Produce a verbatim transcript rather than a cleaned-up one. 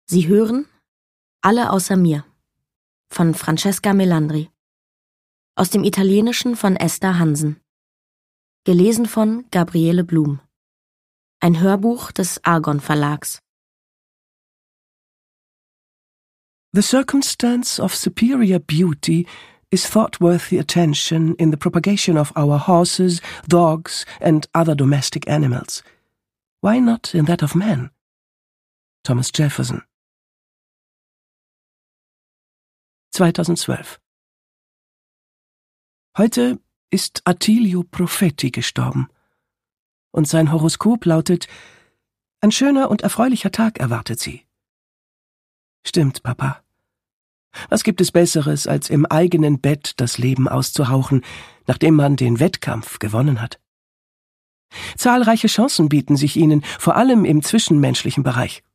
Sie hören Alle außer mir von Francesca Melandri. Aus dem Italienischen von Esther Hansen. Gelesen von Gabriele Blum. Ein Hörbuch des Argon Verlags. The circumstance of superior beauty is thought worthy attention in the propagation of our horses, dogs, and other domestic animals. Why not in that of man? Thomas Jefferson. zweitausendzwölf. Heute ist Attilio Profetti gestorben. Und sein Horoskop lautet: Ein schöner und erfreulicher Tag erwartet Sie. Stimmt, Papa. Was gibt es Besseres, als im eigenen Bett das Leben auszuhauchen, nachdem man den Wettkampf gewonnen hat? Zahlreiche Chancen bieten sich Ihnen, vor allem im zwischenmenschlichen Bereich.